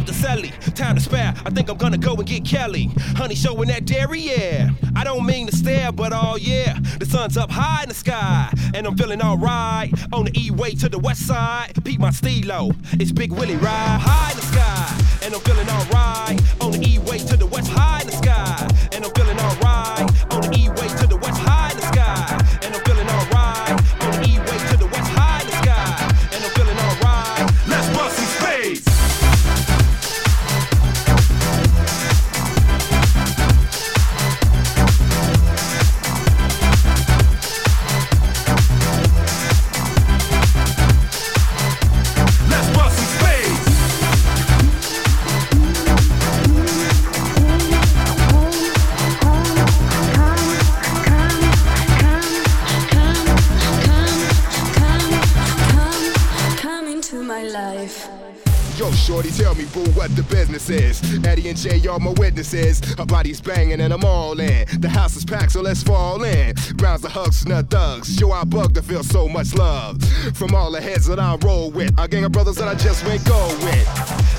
up to Sally. Time to spare, I think I'm gonna go and get Kelly. Honey showing that dairy, yeah. I don't mean to stare, but oh yeah. The sun's up high in the sky, and I'm feeling alright. On the E-way to the west side, peep my stilo. It's Big Willie ride high in the sky, and I'm feeling alright. On the E-way to the west high in the sky, and I'm feeling alright. On the E-way to the west high in the sky, and I'm feeling alright. On the E-way to the west high in the sky, and I'm feeling alright. Let's bust some spades. Yo, shorty, tell me, boo, what the business is. Eddie and Jay are my witnesses. Her body's banging and I'm all in. The house is packed, so let's fall in. Grounds the hugs and the thugs. Yo, I bug to feel so much love from all the heads that I roll with. A gang of brothers that I just went go with.